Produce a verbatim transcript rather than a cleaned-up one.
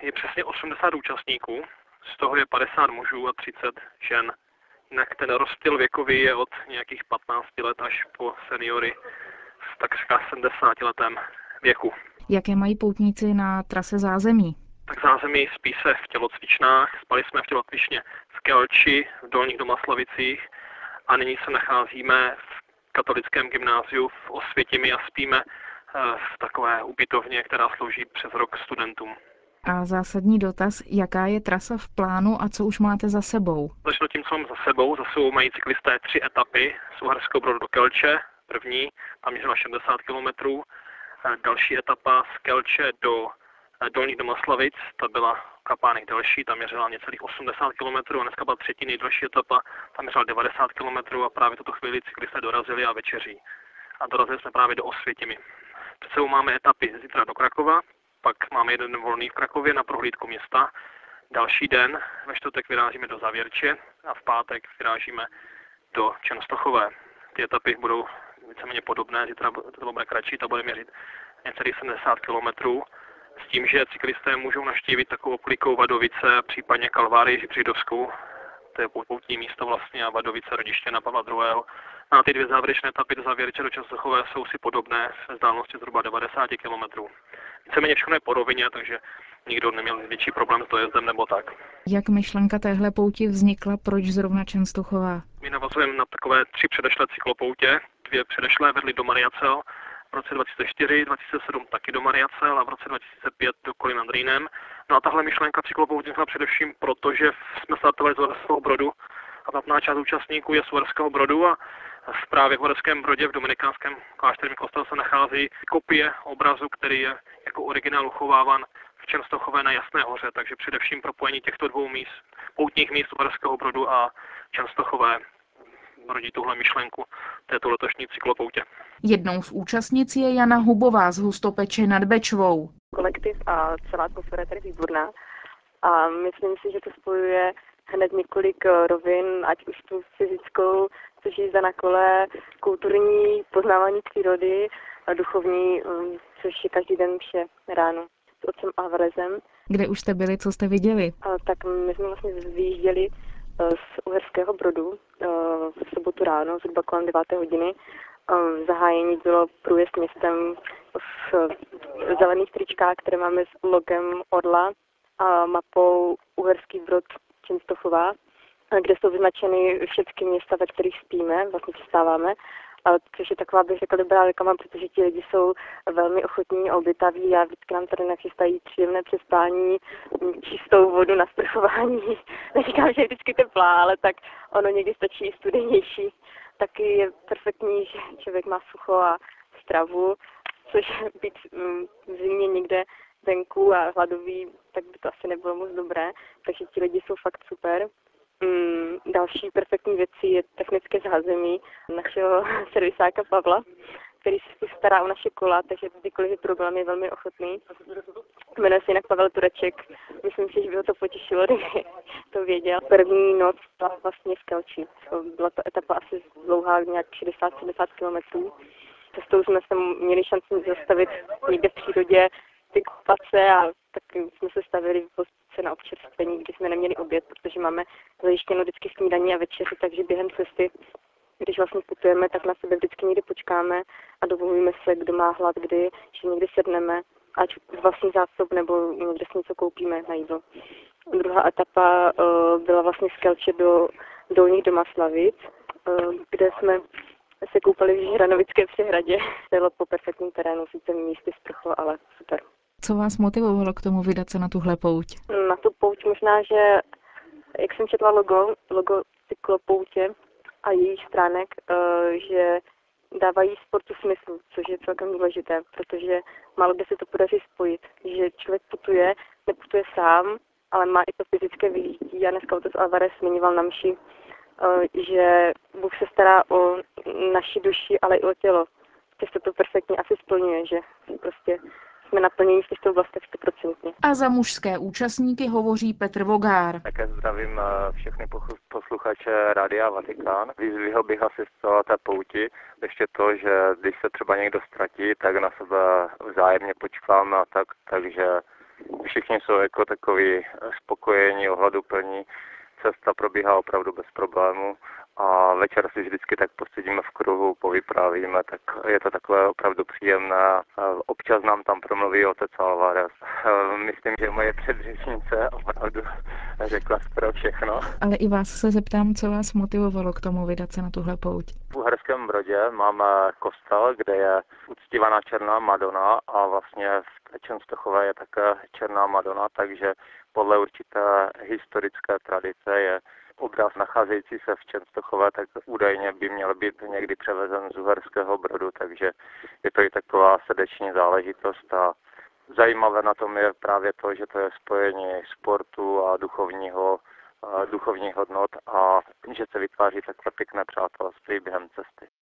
je přesně osmdesát účastníků, z toho je padesát mužů a třicet žen. Jinak ten rozptyl věkový je od nějakých patnácti let až po seniory v takřka sedmdesátiletém věku. Jaké mají poutníci na trase zázemí? Tak zázemí spí se v tělocvičnách, spali jsme v tělocvičně v Kelči, v Dolních Domaslavicích a nyní se nacházíme v katolickém gymnáziu v Osvětimi a spíme v takové ubytovně, která slouží přes rok studentům. A zásadní dotaz, jaká je trasa v plánu a co už máte za sebou? Začnu tím, co mám za sebou. Za sebou mají cyklisté tři etapy z Uherského Brodu do Kelče. První, tam měřila šedesát kilometrů. Další etapa z Kelče do Dolních Domaslavic, ta byla kapánek delší, tam měřila necelých osmdesát kilometrů a dneska byla třetí nejdelší etapa, tam měřila devadesát kilometrů a právě tuto chvíli cyklisté dorazili a večeří. A dorazili jsme právě do Osvětimi. Před sebou máme etapy zítra do Krakova, pak máme jeden den volný v Krakově na prohlídku města. Další den ve čtvrtek vyrážíme do Závěrče a v pátek vyrážíme do Čenstochové. Ty etapy budou víceméně podobné, zítra to bude kratší, ta bude měřit necelých sedmdesát kilometrů. S tím, že cyklisté můžou navštívit takovou oklikou Vadovice, případně Kalvárii Žibřídovskou, to je poutní místo vlastně, a Vadovice rodiště na Pavla druhého. A ty dvě závěrečné etapy do Závěrče do Čenstochové jsou si podobné ve vzdálenosti zhruba devadesát kilometrů. Víceméně všechno je po rovině, takže nikdo neměl větší problém s dojezdem nebo tak. Jak myšlenka téhle pouti vznikla, proč zrovna Čenstochová? My navazujeme na takové tři předešlé cyklopoutě. Dvě předešlé vedly do Mariacel, v roce dva tisíce čtyři, dva tisíce sedm taky do Mariacel a v roce dva tisíce pět do Kolín nad Rýnem. No a tahle myšlenka cyklopoutě vznikla především proto, že jsme startovali z Uherského Brodu a platná část účastníků je z Uherského Brodu a v právě v Uherském Brodě v dominikánském klášterním kostele se nachází kopie obrazu, který je jako originál uchováván v Čenstochové na Jasné hoře, takže především propojení těchto dvou míst, poutních míst Uherského Brodu a Čenstochové rodí tuhle myšlenku této letošní cyklopoutě. Jednou z účastnic je Jana Hubová z Hustopeče nad Bečvou. Kolektiv a celá atmosféra je tady výborná a myslím si, že to spojuje hned několik rovin, ať už tu fyzickou, což jízda na kole, kulturní poznávání přírody a duchovní, což je každý den vše ráno s otcem Alvarezem. Kde už jste byli, co jste viděli? A tak my jsme vlastně vyjížděli z Uherského Brodu v sobotu ráno, zhruba kolem deváté hodiny. Zahájení bylo průjezd městem v zelených tričkách, které máme s logem Orla a mapou Uherský Brod Čenstochová, kde jsou vyznačeny všechny města, ve kterých spíme, vlastně přistáváme. Což je taková, bych řekla, dobrá reklama, protože ti lidi jsou velmi ochotní a obětaví a vždycky nám tady nachystají příjemné přespání, čistou vodu na sprchování. Neříkám, že je vždycky teplá, ale tak ono někdy stačí i studenější. Taky je perfektní, že člověk má sucho a stravu, což být v zimě někde venku a hladový, tak by to asi nebylo moc dobré. Takže ti lidi jsou fakt super. Mm, další perfektní věcí je technické zázemí našeho servisáka Pavla, který se stará o naše kola, takže kdykoliv je problém, je velmi ochotný. Jmenuje se jinak Pavel Tureček. Myslím si, že by ho to potěšilo, kdyby to věděl. První noc byla vlastně v Kelči. Byla to etapa asi dlouhá, nějak šedesát sedmdesát kilometrů. Cestou jsme se měli šanci zastavit někde v přírodě, vykopat se a tak jsme se stavili v hospice na občerstvení, kdy jsme neměli oběd, protože máme zajištěno vždycky snídaní a večeři, takže během cesty, když vlastně putujeme, tak na sebe vždycky někdy počkáme a dovolíme se, kdo má hlad, kdy, že někdy sedneme, ať z vlastních zásob nebo někde si něco koupíme na jídlo. Druhá etapa uh, byla vlastně z Kelče do Dolních Domaslavic, uh, kde jsme se koupali v Žhranovické přehradě. Bylo po perfektním terénu, sice místy sprcho, ale super. Co vás motivovalo k tomu vydat se na tuhle pouť? Na tu pouť možná, že jak jsem četla logo, logo cyklopoutě a jejich stránek, že dávají sportu smysl, což je celkem důležité, protože málo kde se to podaří spojit, že člověk putuje, neputuje sám, ale má i to fyzické vyžití a dneska otec Alvarez zmiňoval na mši, že Bůh se stará o naši duši, ale i o tělo. Přesto to perfektně asi splňuje, že prostě jsme naplněni v těchto oblastech stoprocentně. A za mužské účastníky hovoří Petr Vogár. Také zdravím všechny posluchače Rádia Vatikán. Vyzvihl bych asi z celé té pouti ještě to, že když se třeba někdo ztratí, tak na sebe vzájemně počkáme a tak, takže všichni jsou jako takový spokojení, ohleduplní. Cesta probíhá opravdu bez problémů a večer si vždycky tak posedíme v kruhu, povyprávíme, tak je to takové opravdu příjemné. Občas nám tam promluví otec Alvarez. Myslím, že moje předřečnice opravdu řekla skoro všechno. Ale i vás se zeptám, co vás motivovalo k tomu vydat se na tuhle pouť. V Uherském Brodě máme kostel, kde je uctívaná Černá Madonna a vlastně v Čenstochové je také Černá Madonna, takže podle určité historické tradice je obraz nacházející se v Čenstochové, tak údajně by měl být někdy převezen z Uherského Brodu, takže je to i taková srdeční záležitost a zajímavé na tom je právě to, že to je spojení sportu a duchovního, a duchovních hodnot a že se vytváří takové pěkné přátelství během cesty.